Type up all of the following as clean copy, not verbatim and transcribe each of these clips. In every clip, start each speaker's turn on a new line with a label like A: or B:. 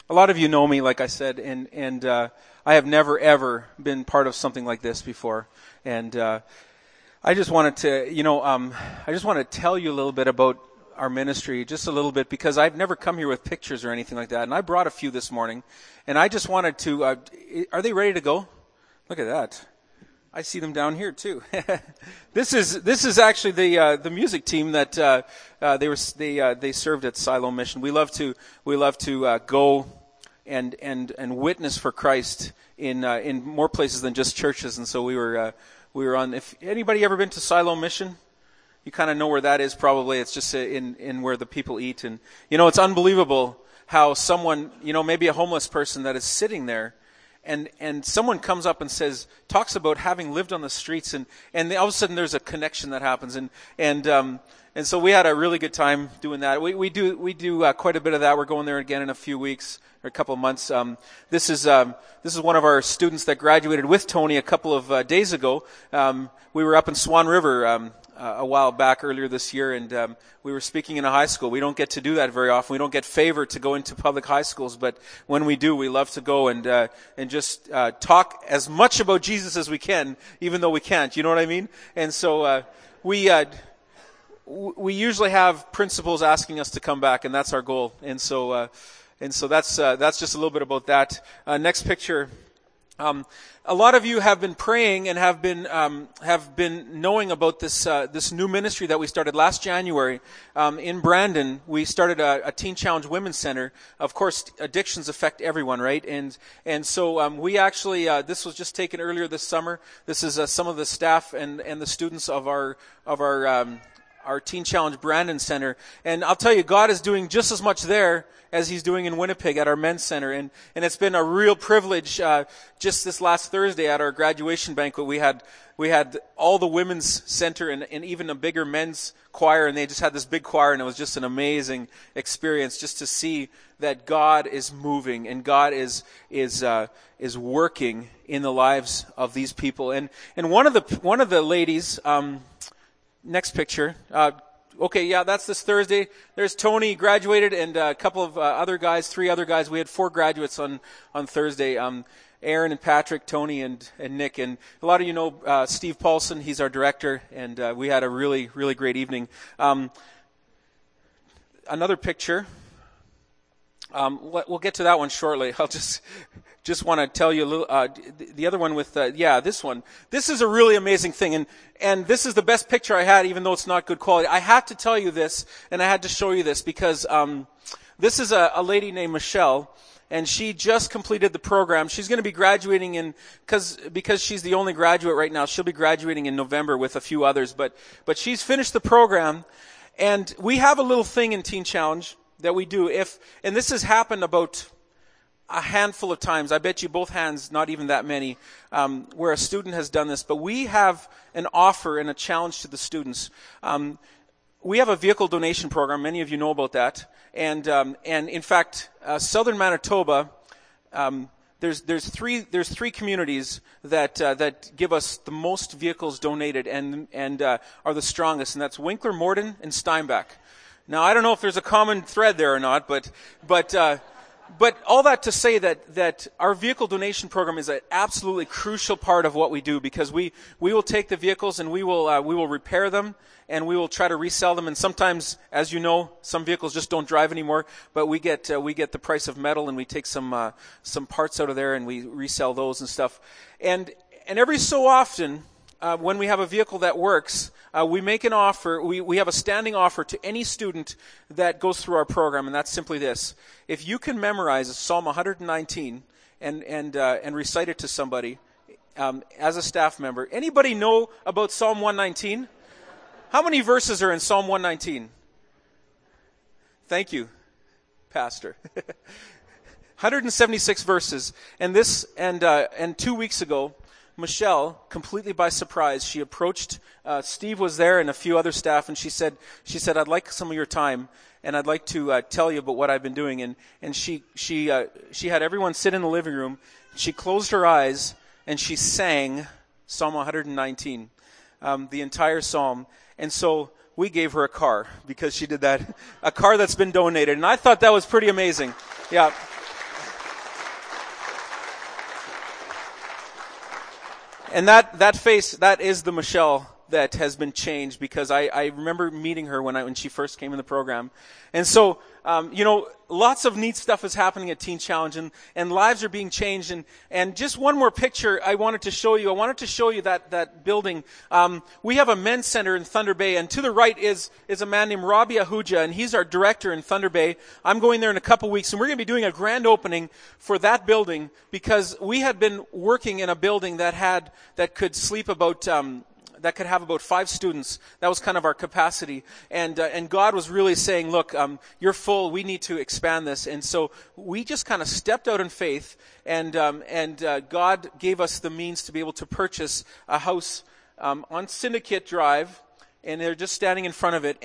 A: A lot of you know me, like I said, and I have never ever been part of something like this before. And I just wanted to, I just want to tell you a little bit about our ministry, just a little bit, because I've never come here with pictures or anything like that. And I brought a few this morning, and I just wanted to. Are they ready to go? Look at that. I see them down here too. This is actually the music team that they served at Siloam Mission. We love to go and witness for Christ in more places than just churches. And so we were on. If anybody ever been to Siloam Mission, you kind of know where that is. Probably it's just in where the people eat. And it's unbelievable how someone, maybe a homeless person that is sitting there. And someone comes up and talks about having lived on the streets, and all of a sudden there's a connection that happens, and so we had a really good time doing that. We do quite a bit of that. We're going there again in a few weeks or a couple of months. This is one of our students that graduated with Tony a couple of days ago. We were up in Swan River a while back earlier this year, and we were speaking in a high school. We don't get to do that very often. We don't get favored to go into public high schools, but when we do, we love to go and just talk as much about Jesus as we can, even though we can't. You know what I mean? And so we usually have principals asking us to come back, and that's our goal. And so that's just a little bit about that. Next picture. A lot of you have been praying and have been knowing about this new ministry that we started last January in Brandon. We started a Teen Challenge Women's Center. Of course, addictions affect everyone, right? And so we actually this was just taken earlier this summer. This is some of the staff and the students of our Teen Challenge Brandon Center. And I'll tell you, God is doing just as much there as He's doing in Winnipeg at our men's center. And it's been a real privilege. Just this last Thursday at our graduation banquet, we had all the women's center and even a bigger men's choir, and they just had this big choir, and it was just an amazing experience just to see that God is moving and God is working in the lives of these people. And one of the ladies, next picture. Okay, yeah, that's this Thursday. There's Tony, graduated, and a couple of three other guys. We had 4 graduates on Thursday. Aaron and Patrick, Tony and Nick. And a lot of you know Steve Paulson. He's our director, and we had a really, really great evening. Another picture. We'll get to that one shortly. I'll just want to tell you a little, the other one with, this one. This is a really amazing thing, and this is the best picture I had, even though it's not good quality. I had to tell you this, and I had to show you this, because this is a lady named Michelle, and she just completed the program. She's going to be graduating because she's the only graduate right now. She'll be graduating in November with a few others, but she's finished the program, and we have a little thing in Teen Challenge that we do, and this has happened about a handful of times. I bet you both hands, not even that many, where a student has done this. But we have an offer and a challenge to the students. We have a vehicle donation program. Many of you know about that. And in fact, southern Manitoba, there's three communities that give us the most vehicles donated and are the strongest, and that's Winkler, Morden, and Steinbach. Now, I don't know if there's a common thread there or not, but all that to say that our vehicle donation program is an absolutely crucial part of what we do, because we will take the vehicles and we will repair them, and we will try to resell them. And sometimes, as you know, some vehicles just don't drive anymore, but we get the price of metal, and we take some parts out of there and we resell those and stuff. And every so often, when we have a vehicle that works, we make an offer. We have a standing offer to any student that goes through our program, and that's simply this: if you can memorize Psalm 119 and recite it to somebody as a staff member. Anybody know about Psalm 119? How many verses are in Psalm 119? Thank you, Pastor. 176 verses, and 2 weeks ago, Michelle, completely by surprise, she approached, Steve was there and a few other staff, and she said, I'd like some of your time, and I'd like to tell you about what I've been doing. And she had everyone sit in the living room. She closed her eyes, and she sang Psalm 119, the entire psalm. And so we gave her a car because she did that, a car that's been donated. And I thought that was pretty amazing. Yeah. And that face, that is the Michelle that has been changed, because I remember meeting her when she first came in the program. And so, lots of neat stuff is happening at Teen Challenge, and lives are being changed. And just one more picture I wanted to show you. I wanted to show you that building. We have a men's center in Thunder Bay, and to the right is a man named Robbie Ahuja, and he's our director in Thunder Bay. I'm going there in a couple weeks, and we're going to be doing a grand opening for that building, because we had been working in a building that could sleep about that could have about 5 students. That was kind of our capacity. And God was really saying, look, you're full. We need to expand this. And so we just kind of stepped out in faith, and God gave us the means to be able to purchase a house on Syndicate Drive, and they're just standing in front of it.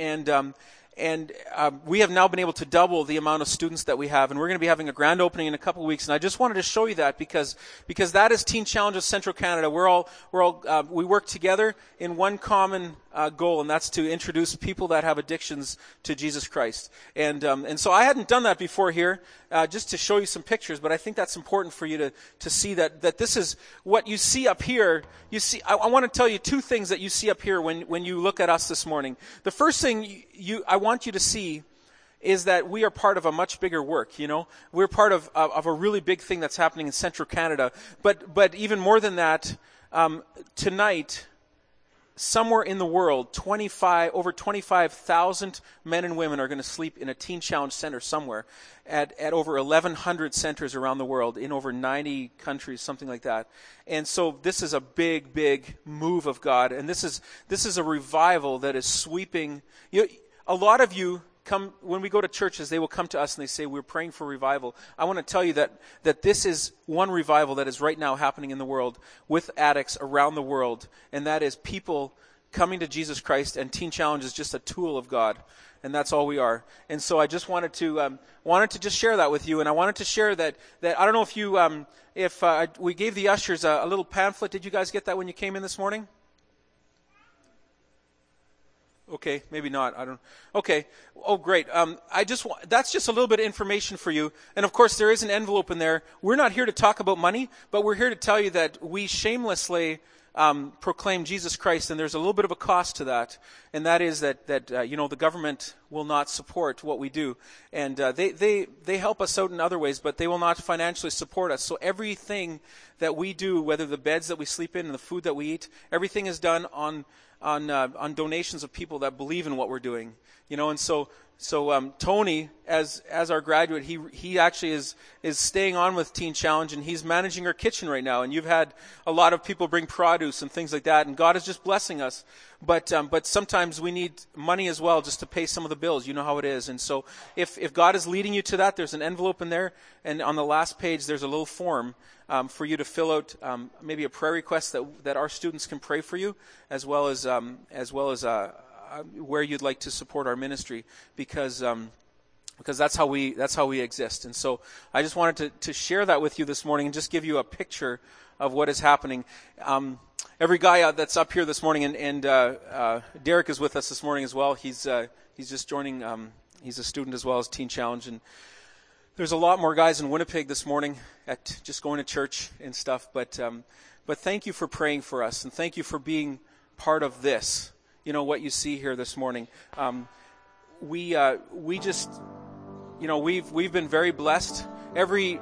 A: And we have now been able to double the amount of students that we have, and we're going to be having a grand opening in a couple of weeks. And I just wanted to show you that because that is Teen Challenge of Central Canada. We work together in one common goal, and that's to introduce people that have addictions to Jesus Christ. And so I hadn't done that before here, just to show you some pictures, but I think that's important for you to see that this is what you see up here. You see, I want to tell you 2 things that you see up here when you look at us this morning. The first thing I want you to see is that we are part of a much bigger work. We're part of a really big thing that's happening in Central Canada. But even more than that, tonight, somewhere in the world, over 25,000 men and women are going to sleep in a Teen Challenge center somewhere at over 1,100 centers around the world in over 90 countries, something like that. And so this is a big, big move of God, and this is a revival that is sweeping. A lot of you come, when we go to churches, they will come to us and they say, we're praying for revival. I want to tell you that this is one revival that is right now happening in the world with addicts around the world, and that is people coming to Jesus Christ, and Teen Challenge is just a tool of God, and that's all we are. And so I just wanted to just share that with you, and I wanted to share that I don't know if we gave the ushers a little pamphlet. Did you guys get that when you came in this morning? Okay, maybe not. I don't. Okay. Oh, great. That's just a little bit of information for you. And of course, there is an envelope in there. We're not here to talk about money, but we're here to tell you that we shamelessly proclaim Jesus Christ, and there's a little bit of a cost to that, and that is that the government will not support what we do, and they help us out in other ways, but they will not financially support us. So everything that we do, whether the beds that we sleep in and the food that we eat, everything is done on donations of people that believe in what we're doing, and so Tony, as our graduate, he actually is staying on with Teen Challenge, and he's managing our kitchen right now. And you've had a lot of people bring produce and things like that, and God is just blessing us. But sometimes we need money as well, just to pay some of the bills. You know how it is. And so if God is leading you to that, there's an envelope in there, and on the last page there's a little form for you to fill out, maybe a prayer request that our students can pray for you, as well as where you'd like to support our ministry, because that's how we exist. And so I just wanted to share that with you this morning and just give you a picture of what is happening. Every guy that's up here this morning, and Derek is with us this morning as well. He's just joining. He's a student as well as Teen Challenge, and there's a lot more guys in Winnipeg this morning at just going to church and stuff. But thank you for praying for us, and thank you for being part of this. What you see here this morning. We just, we've been very blessed. Every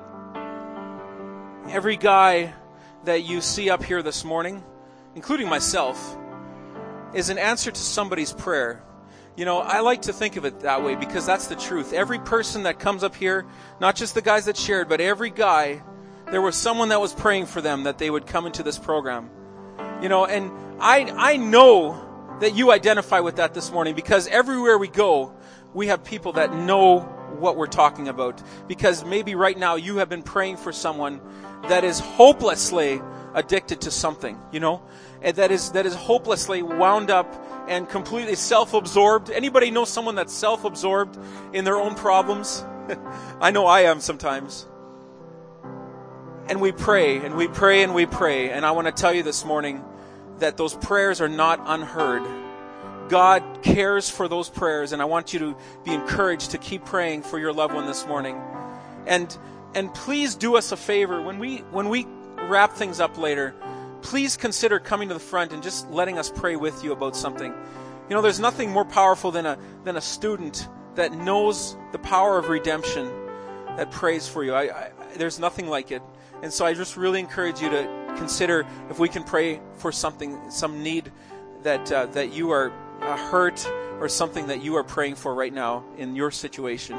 A: guy that you see up here this morning, including myself, is an answer to somebody's prayer. I like to think of it that way, because that's the truth. Every person that comes up here, not just the guys that shared, but every guy, there was someone that was praying for them that they would come into this program. And I know that you identify with that this morning, because everywhere we go, we have people that know what we're talking about. Because maybe right now you have been praying for someone that is hopelessly addicted to something, and that is hopelessly wound up and completely self-absorbed. Anybody know someone that's self-absorbed in their own problems? I know I am sometimes. And we pray, and we pray, and we pray. And I want to tell you this morning that those prayers are not unheard. God cares for those prayers, and I want you to be encouraged to keep praying for your loved one this morning. And please do us a favor, when we wrap things up later, please consider coming to the front and just letting us pray with you about something. You know, there's nothing more powerful than a student that knows the power of redemption that prays for you. There's nothing like it. And so I just really encourage you to consider if we can pray for something, some need that you are hurt, or something that you are praying for right now in your situation.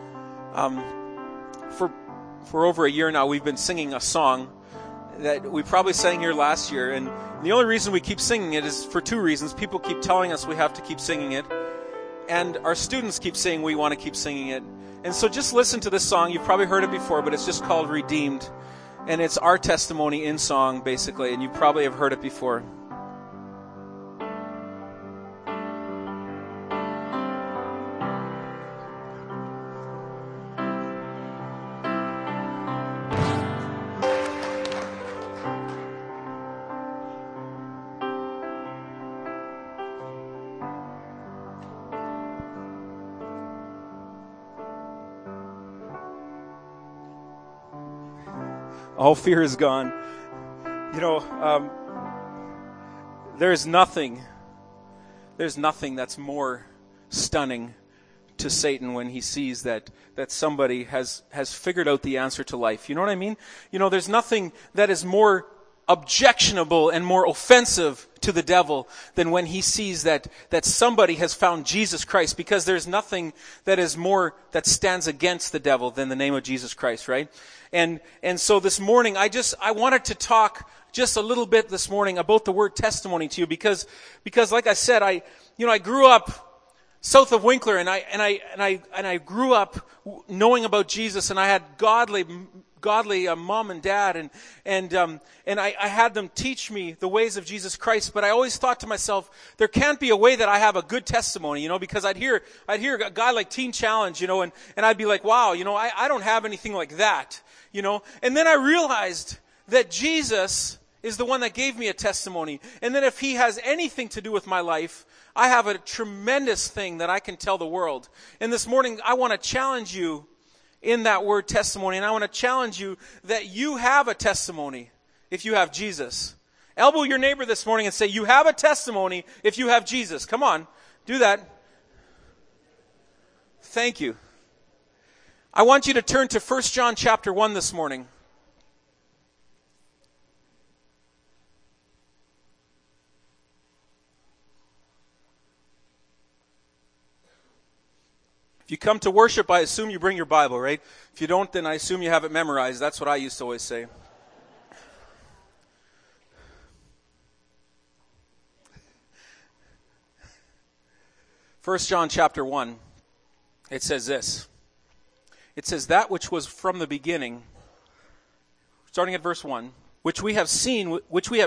A: For over a year now, we've been singing a song that we probably sang here last year, and the only reason we keep singing it is for two reasons. People keep telling us we have to keep singing it, and our students keep saying we want to keep singing it. And so just listen to this song. You've probably heard it before, but it's just called Redeemed, and it's our testimony in song, basically, and you probably have heard it before. All fear is gone. You know, there's nothing that's more stunning to Satan when he sees that somebody has figured out the answer to life. You know what I mean? You know, there's nothing that is more objectionable and more offensive to the devil than when he sees that somebody has found Jesus Christ, because there's nothing that that stands against the devil than the name of Jesus Christ, right? And so this morning, I wanted to talk just a little bit this morning about the word testimony to you, because like I said, I grew up south of Winkler, and I grew up knowing about Jesus, and I had godly mom and dad, and I had them teach me the ways of Jesus Christ. But I always thought to myself, there can't be a way that I have a good testimony, because I'd hear a guy like Teen Challenge, and I'd be like, wow, I don't have anything like that, And then I realized that Jesus is the one that gave me a testimony, and that if he has anything to do with my life, I have a tremendous thing that I can tell the world. And this morning, I want to challenge you in that word testimony, and I want to challenge you that you have a testimony if you have Jesus. Elbow your neighbor this morning and say, you have a testimony if you have Jesus. Come on, do that. Thank you. I want you to turn to 1 John chapter 1 this morning. If you come to worship, I assume you bring your Bible, right? If you don't, then I assume you have it memorized. That's what I used to always say. First John chapter 1, it says this. It says, that which was from the beginning, starting at verse 1, which we have heard, which we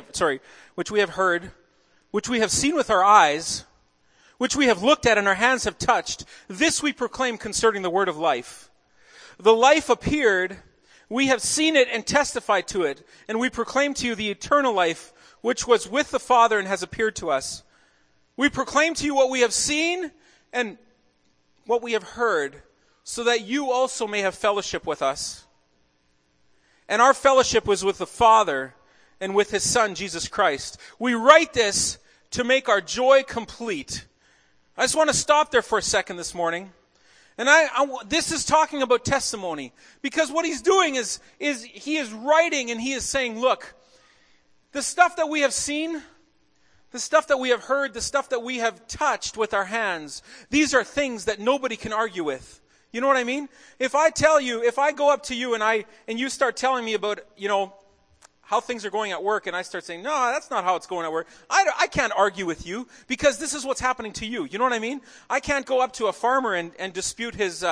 A: have seen with our eyes, which we have looked at and our hands have touched, this we proclaim concerning the word of life. The life appeared, we have seen it and testified to it, and we proclaim to you the eternal life, which was with the Father and has appeared to us. We proclaim to you what we have seen and what we have heard, so that you also may have fellowship with us. And our fellowship was with the Father and with his Son, Jesus Christ. We write this to make our joy complete. I just want to stop there for a second this morning. And this is talking about testimony. Because what he's doing is he is writing and he is saying, look, the stuff that we have seen, the stuff that we have heard, the stuff that we have touched with our hands, these are things that nobody can argue with. You know what I mean? If I go up to you and you start telling me about, how things are going at work, and I start saying, no, that's not how it's going at work. I can't argue with you, because this is what's happening to you. You know what I mean? I can't go up to a farmer and dispute his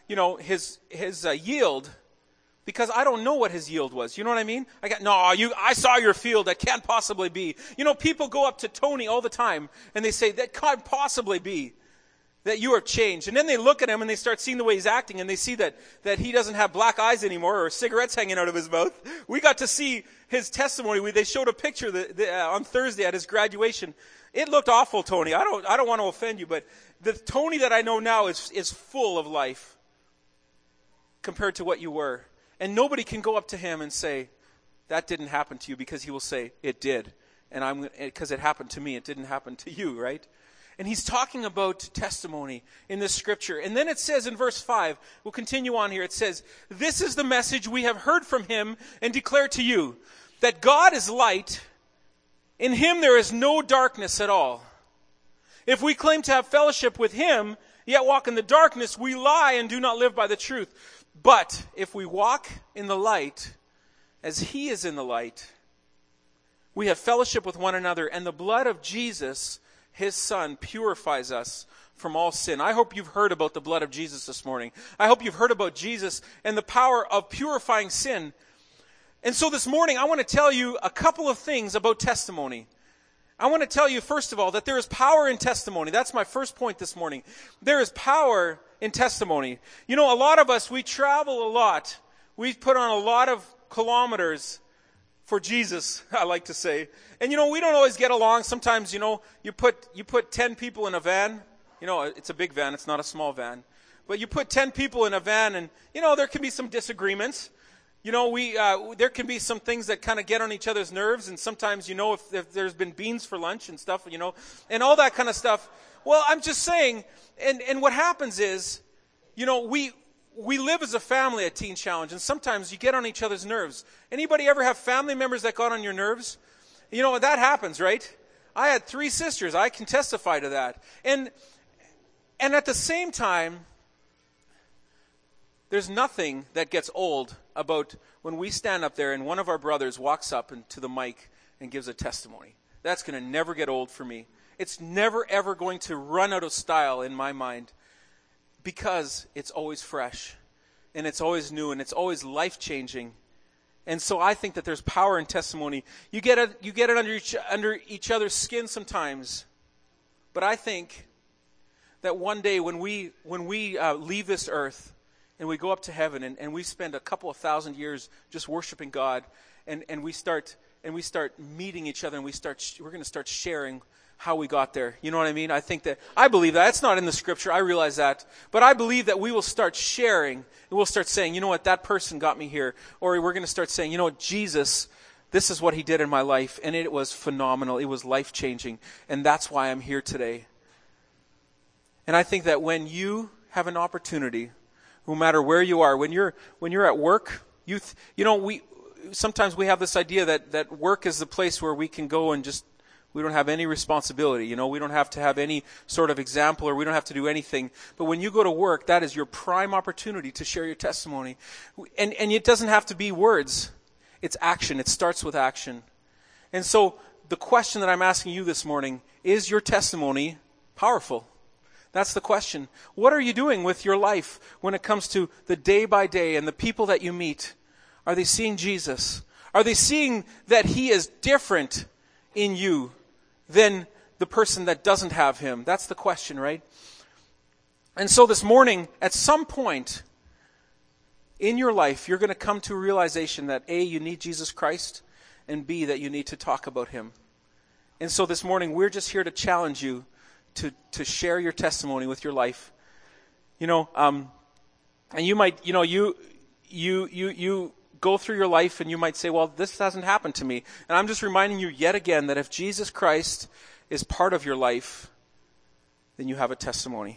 A: yield, because I don't know what his yield was. You know what I mean? I saw your field. That can't possibly be. People go up to Tony all the time, and they say, that can't possibly be that you are changed. And then they look at him and they start seeing the way he's acting, and they see that he doesn't have black eyes anymore or cigarettes hanging out of his mouth. We got to see his testimony. They showed a picture on Thursday at his graduation. It looked awful, Tony. I don't want to offend you, but the Tony that I know now is full of life compared to what you were. And nobody can go up to him and say that didn't happen to you, because he will say, it did. And because it happened to me, it didn't happen to you, right? And he's talking about testimony in this scripture. And then it says in verse 5, we'll continue on here, it says, this is the message we have heard from him and declare to you, that God is light, in him there is no darkness at all. If we claim to have fellowship with him, yet walk in the darkness, we lie and do not live by the truth. But if we walk in the light, as he is in the light, we have fellowship with one another, and the blood of Jesus, his Son, purifies us from all sin. I hope you've heard about the blood of Jesus this morning. I hope you've heard about Jesus and the power of purifying sin. And so this morning, I want to tell you a couple of things about testimony. I want to tell you, first of all, that there is power in testimony. That's my first point this morning. There is power in testimony. You know, a lot of us, we travel a lot. We put on a lot of kilometers for Jesus, I like to say. And you know, we don't always get along. Sometimes, you know, you put 10 people in a van. You know, it's a big van, it's not a small van. But you put 10 people in a van, and you know, there can be some disagreements. You know, there can be some things that kind of get on each other's nerves, and sometimes, you know, if there's been beans for lunch and stuff, you know, and all that kind of stuff. Well, I'm just saying, and what happens is, you know, we live as a family at Teen Challenge, and sometimes you get on each other's nerves. Anybody ever have family members that got on your nerves? You know, that happens, right? I had 3 sisters. I can testify to that. And at the same time, there's nothing that gets old about when we stand up there and one of our brothers walks up to the mic and gives a testimony. That's going to never get old for me. It's never, ever going to run out of style in my mind, because it's always fresh, and it's always new, and it's always life-changing. And so I think that there's power in testimony. You get it under each other's skin sometimes, but I think that one day when we leave this earth and we go up to heaven and we spend a couple of thousand years just worshiping God, and we start meeting each other, and we're going to start sharing how we got there. You know what I mean? I believe that. It's not in the scripture. I realize that. But I believe that we will start sharing, and we'll start saying, you know what, that person got me here. Or we're going to start saying, you know what, Jesus, this is what he did in my life, and it was phenomenal. It was life-changing, and that's why I'm here today. And I think that when you have an opportunity, no matter where you are, when you're at work, you know, sometimes we have this idea that work is the place where we can go and just, we don't have any responsibility. You know, we don't have to have any sort of example, or we don't have to do anything. But when you go to work, that is your prime opportunity to share your testimony. And it doesn't have to be words. It's action. It starts with action. And so the question that I'm asking you this morning, is your testimony powerful? That's the question. What are you doing with your life when it comes to the day by day and the people that you meet? Are they seeing Jesus? Are they seeing that he is different in you than the person that doesn't have him? That's the question, right? And so this morning, at some point in your life, you're going to come to a realization that A, you need Jesus Christ, and B, that you need to talk about him. And so this morning, we're just here to challenge you to share your testimony with your life. You know, and you might, you know, you go through your life and you might say, well, this hasn't happened to me. And I'm just reminding you yet again that if Jesus Christ is part of your life, then you have a testimony.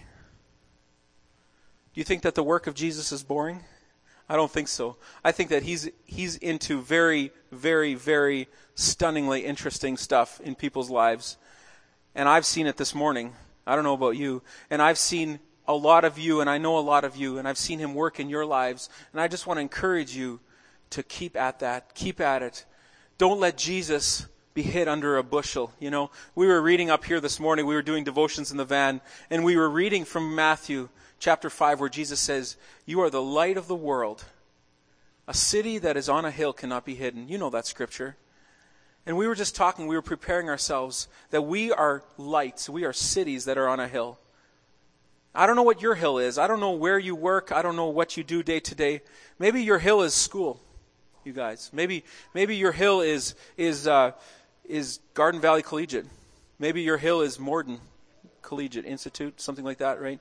A: Do you think that the work of Jesus is boring? I don't think so. I think that he's into very, very, very stunningly interesting stuff in people's lives. And I've seen it this morning. I don't know about you. And I've seen a lot of you, and I know a lot of you, and I've seen him work in your lives. And I just want to encourage you to keep at that. Keep at it. Don't let Jesus be hid under a bushel. You know, we were reading up here this morning. We were doing devotions in the van, and we were reading from Matthew chapter 5, where Jesus says, "You are the light of the world. A city that is on a hill cannot be hidden." You know that scripture. And we were just talking, we were preparing ourselves that we are lights. We are cities that are on a hill. I don't know what your hill is. I don't know where you work. I don't know what you do day to day. Maybe your hill is school, you guys. Maybe your hill is Garden Valley Collegiate. Maybe your hill is Morden Collegiate Institute, something like that, right?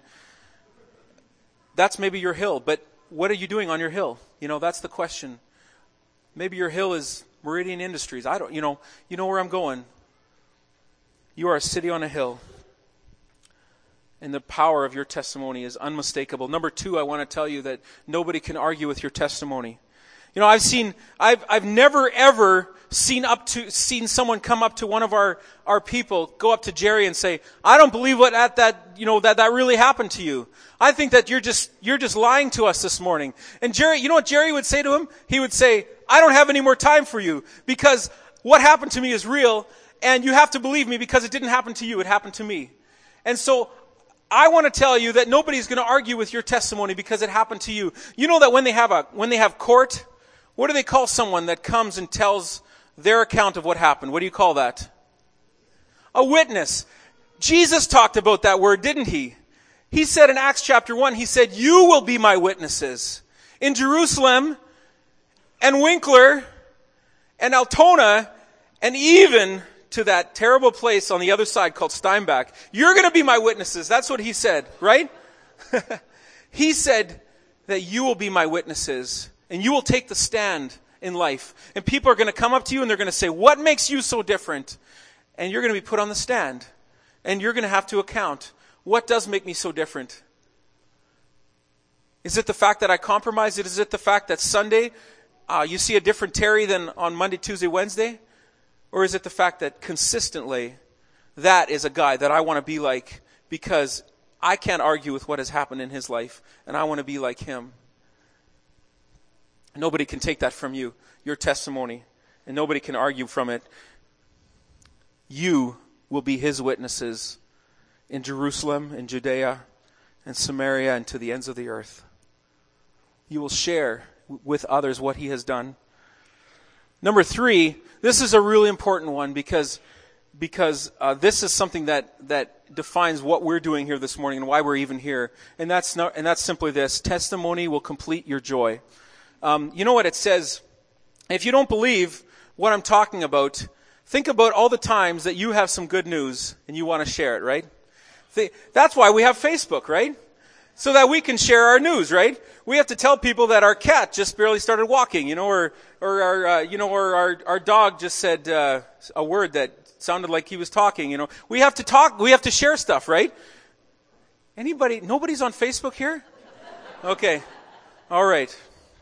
A: That's maybe your hill. But what are you doing on your hill? You know, that's the question. Maybe your hill is Meridian Industries. I don't, you know where I'm going. You are a city on a hill. And the power of your testimony is unmistakable. Number 2, I want to tell you that nobody can argue with your testimony. You know, I've never ever seen someone come up to one of our people, go up to Jerry and say, "I don't believe that really happened to you. I think that you're just lying to us this morning." And Jerry, you know what Jerry would say to him? He would say, "I don't have any more time for you, because what happened to me is real, and you have to believe me because it didn't happen to you, it happened to me." And so I want to tell you that nobody's going to argue with your testimony because it happened to you. You know that when they have court, what do they call someone that comes and tells their account of what happened? What do you call that? A witness. Jesus talked about that word, didn't he? He said in Acts chapter 1, he said, "You will be my witnesses in Jerusalem and Winkler and Altona and even to that terrible place on the other side called Steinbach. You're going to be my witnesses." That's what he said, right? He said that you will be my witnesses and you will take the stand in life. And people are going to come up to you and they're going to say, "What makes you so different?" And you're going to be put on the stand. And you're going to have to account. What does make me so different? Is it the fact that I compromised? Is it the fact that Sunday you see a different Terry than on Monday, Tuesday, Wednesday? Or is it the fact that consistently that is a guy that I want to be like because I can't argue with what has happened in his life and I want to be like him? Nobody can take that from you, your testimony, and nobody can argue from it. You will be his witnesses in Jerusalem, in Judea, and Samaria, and to the ends of the earth. You will share with others what he has done. Number 3, this is a really important one because this is something that defines what we're doing here this morning and why we're even here. And that's simply this: testimony will complete your joy. You know what it says? If you don't believe what I'm talking about, think about all the times that you have some good news and you want to share it, right? That's why we have Facebook, right? So that we can share our news, right? We have to tell people that our cat just barely started walking, or our dog just said a word that sounded like he was talking. We have to talk. We have to share stuff, right? Nobody's on Facebook here? Okay, all right.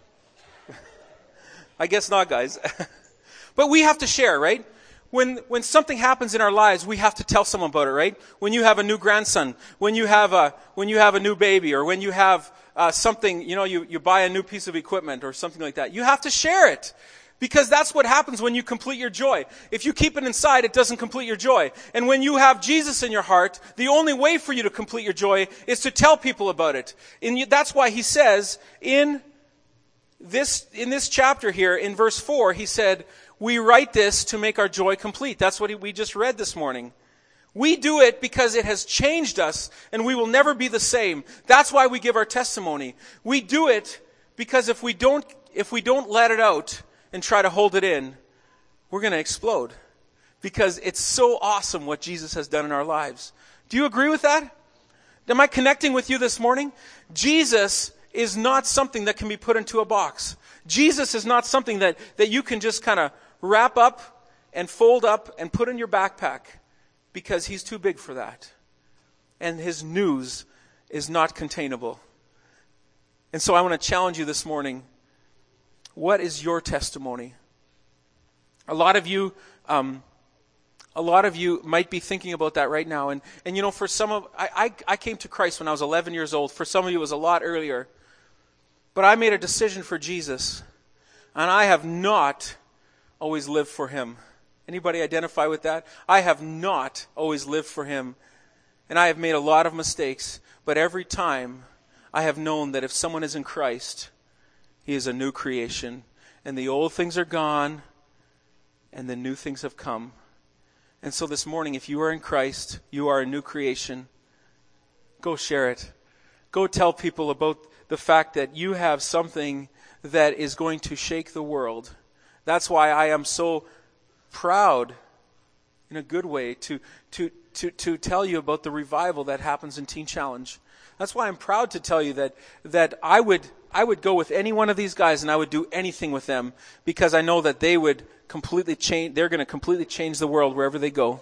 A: I guess not, guys. But we have to share, right? When something happens in our lives, we have to tell someone about it, right? When you have a new grandson, when you have a new baby, or when you have something, you buy a new piece of equipment or something like that, you have to share it. Because that's what happens when you complete your joy. If you keep it inside, it doesn't complete your joy. And when you have Jesus in your heart, the only way for you to complete your joy is to tell people about it. And that's why he says in this chapter here, in verse 4, he said, "We write this to make our joy complete." That's what we just read this morning. We do it because it has changed us and we will never be the same. That's why we give our testimony. We do it because if we don't let it out and try to hold it in, we're going to explode. Because it's so awesome what Jesus has done in our lives. Do you agree with that? Am I connecting with you this morning? Jesus is not something that can be put into a box. Jesus is not something that you can just kind of wrap up and fold up and put in your backpack, because he's too big for that. And his news is not containable. And so I want to challenge you this morning. What is your testimony? A lot of you might be thinking about that right now. And for some of, I came to Christ when I was 11 years old. For some of you, it was a lot earlier. But I made a decision for Jesus. And I have not always lived for him. Anybody identify with that? I have not always lived for him. And I have made a lot of mistakes. But every time I have known that if someone is in Christ, he is a new creation. And the old things are gone. And the new things have come. And so this morning, if you are in Christ, you are a new creation. Go share it. Go tell people about the fact that you have something that is going to shake the world. That's why I am so proud, in a good way, to tell you about the revival that happens in Teen Challenge. That's why I'm proud to tell you that I would go with any one of these guys and I would do anything with them because I know that they would completely change. They're going to completely change the world wherever they go.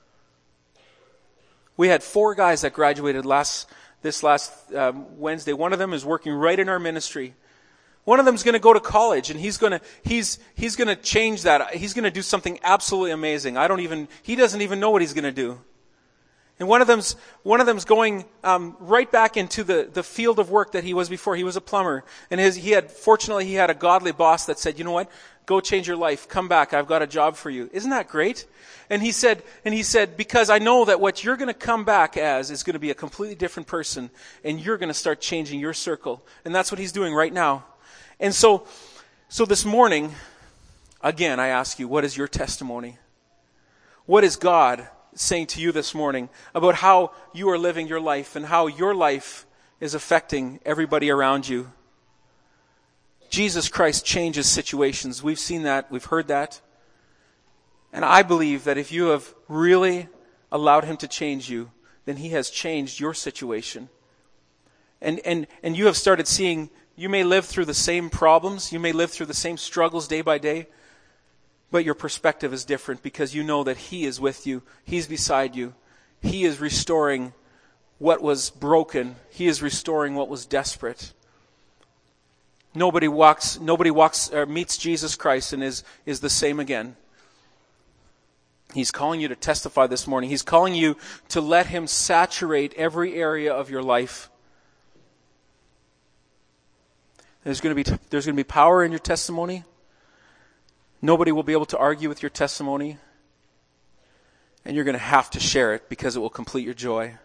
A: We had 4 guys that graduated this last Wednesday. One of them is working right in our ministry. One of them's going to go to college, and he's going to change that. He's going to do something absolutely amazing. He doesn't even know what he's going to do. And one of them's going right back into the field of work that he was before. He was a plumber, and fortunately he had a godly boss that said, "You know what? Go change your life. Come back. I've got a job for you." Isn't that great? And he said, because I know that what you're going to come back as is going to be a completely different person, and you're going to start changing your circle. And that's what he's doing right now. And so this morning, again, I ask you, what is your testimony? What is God saying to you this morning about how you are living your life and how your life is affecting everybody around you? Jesus Christ changes situations. We've seen that. We've heard that. And I believe that if you have really allowed him to change you, then he has changed your situation. And you have started seeing, you may live through the same problems, you may live through the same struggles day by day, but your perspective is different because you know that he is with you, he's beside you, he is restoring what was broken, he is restoring what was desperate. Nobody walks or meets Jesus Christ and is the same again. He's calling you to testify this morning. He's calling you to let him saturate every area of your life. There's going to be power in your testimony. Nobody will be able to argue with your testimony. And you're going to have to share it because it will complete your joy.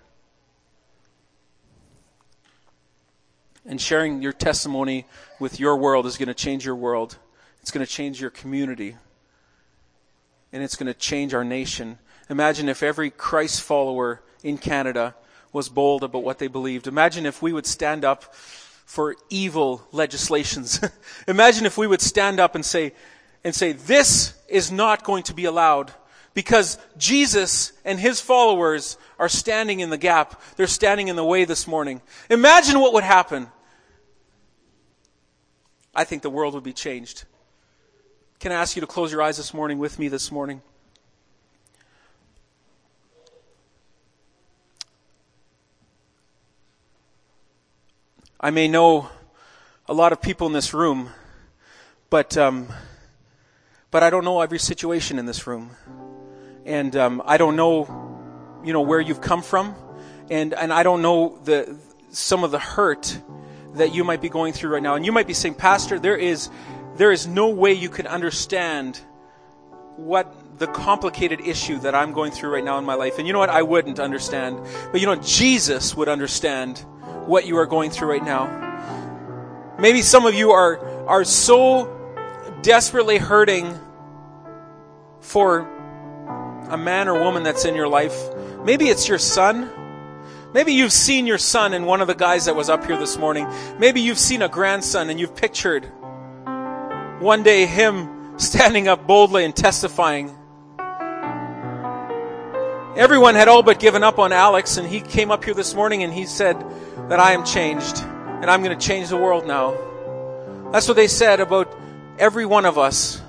A: And sharing your testimony with your world is going to change your world. It's going to change your community. And it's going to change our nation. Imagine if every Christ follower in Canada was bold about what they believed. Imagine if we would stand up for evil legislations. Imagine if we would stand up and say, this is not going to be allowed because Jesus and his followers are standing in the gap. They're standing in the way this morning. Imagine what would happen. I think the world would be changed. Can I ask you to close your eyes this morning with me this morning? I may know a lot of people in this room, but I don't know every situation in this room. And I don't know, where you've come from, and I don't know some of the hurt that you might be going through right now. And you might be saying, "Pastor, there is no way you could understand what the complicated issue that I'm going through right now in my life." And you know what? I wouldn't understand. But Jesus would understand what you are going through right now. Maybe some of you are so desperately hurting for a man or woman that's in your life. Maybe it's your son. Maybe you've seen your son in one of the guys that was up here this morning. Maybe you've seen a grandson and you've pictured one day him standing up boldly and testifying. Everyone had all but given up on Alex, and he came up here this morning and he said that I am changed and I'm going to change the world now. That's what they said about every one of us.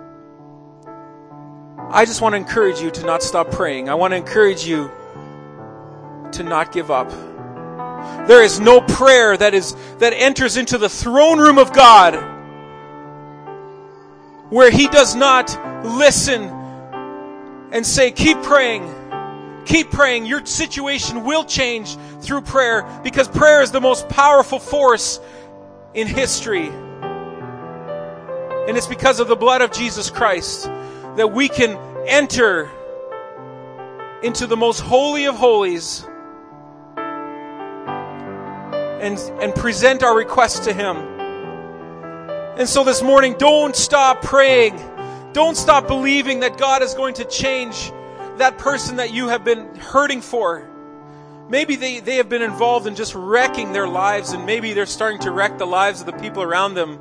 A: I just want to encourage you to not stop praying. I want to encourage you to not give up. There is no prayer that enters into the throne room of God where he does not listen and say, keep praying. Keep praying. Your situation will change through prayer because prayer is the most powerful force in history. And it's because of the blood of Jesus Christ that we can enter into the most holy of holies and present our requests to him. And so this morning, don't stop praying. Don't stop believing that God is going to change that person that you have been hurting for. Maybe they have been involved in just wrecking their lives, and maybe they're starting to wreck the lives of the people around them.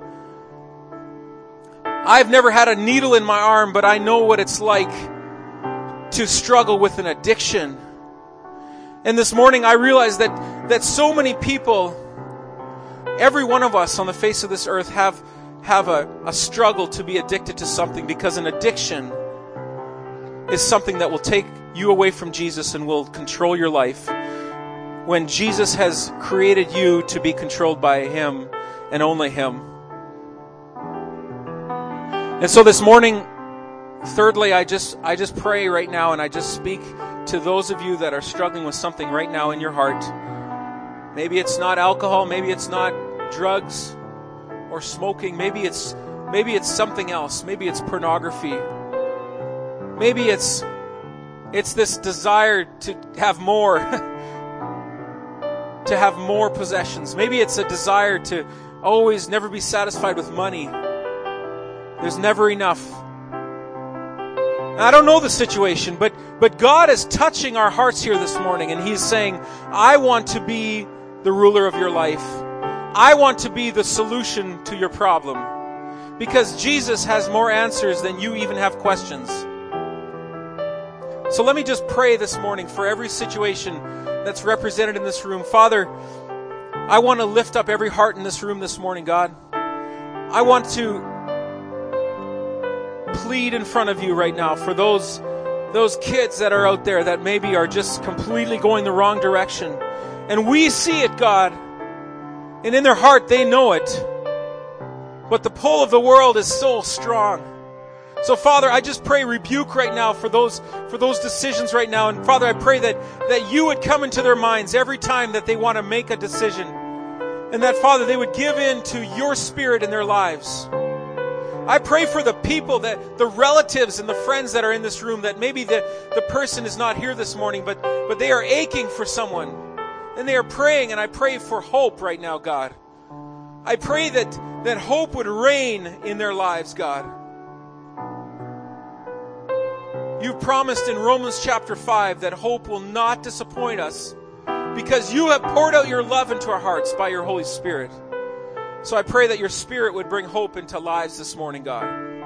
A: I've never had a needle in my arm, but I know what it's like to struggle with an addiction. And this morning I realized that so many people, Every one of us on the face of this earth have a struggle to be addicted to something, because an addiction is something that will take you away from Jesus and will control your life, when Jesus has created you to be controlled by Him and only Him. And so this morning, thirdly, I just pray right now, and I just speak to those of you that are struggling with something right now in your heart. Maybe it's not alcohol, maybe it's not drugs or smoking, maybe it's something else. Maybe it's pornography. Maybe it's this desire to have more, to have more possessions. Maybe it's a desire to always never be satisfied with money. There's never enough. I don't know the situation, but God is touching our hearts here this morning, and He's saying, I want to be the ruler of your life. I want to be the solution to your problem, because Jesus has more answers than you even have questions. So let me just pray this morning for every situation that's represented in this room. Father, I want to lift up every heart in this room this morning, God. I want to plead in front of you right now for those kids that are out there that maybe are just completely going the wrong direction. And we see it, God. And in their heart, they know it. But the pull of the world is so strong. So, Father, I just pray rebuke right now for those decisions right now. And, Father, I pray that you would come into their minds every time that they want to make a decision. And that, Father, they would give in to your Spirit in their lives. I pray for the people, the relatives and the friends that are in this room, that maybe the person is not here this morning, but they are aching for someone. And they are praying, and I pray for hope right now, God. I pray that hope would reign in their lives, God. You've promised in Romans chapter 5 that hope will not disappoint us, because you have poured out your love into our hearts by your Holy Spirit. So I pray that your Spirit would bring hope into lives this morning, God.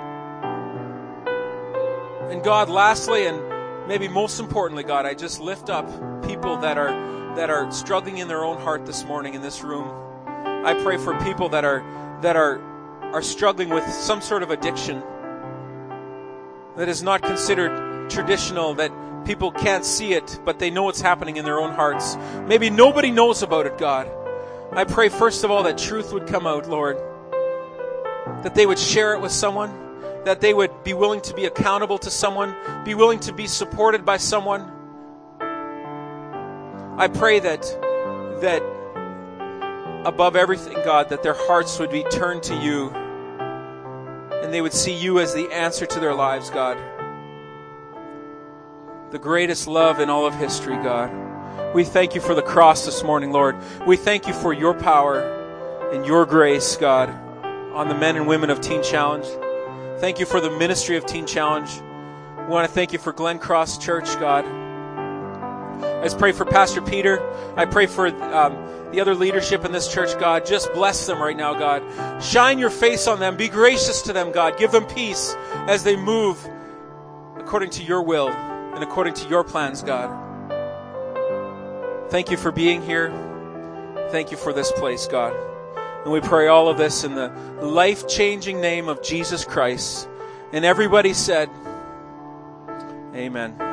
A: And God, lastly, and maybe most importantly, God, I just lift up people that are struggling in their own heart this morning in this room. I pray for people that are struggling with some sort of addiction that is not considered traditional, that people can't see it, but they know what's happening in their own hearts. Maybe nobody knows about it, God. I pray, first of all, that truth would come out, Lord. That they would share it with someone. That they would be willing to be accountable to someone. Be willing to be supported by someone. I pray that above everything, God, that their hearts would be turned to you. And they would see you as the answer to their lives, God. The greatest love in all of history, God. We thank you for the cross this morning, Lord. We thank you for your power and your grace, God, on the men and women of Teen Challenge. Thank you for the ministry of Teen Challenge. We want to thank you for Glen Cross Church, God. I just pray for Pastor Peter. I pray for the other leadership in this church, God. Just bless them right now, God. Shine your face on them. Be gracious to them, God. Give them peace as they move according to your will and according to your plans, God. Thank you for being here. Thank you for this place, God. And we pray all of this in the life-changing name of Jesus Christ. And everybody said, Amen.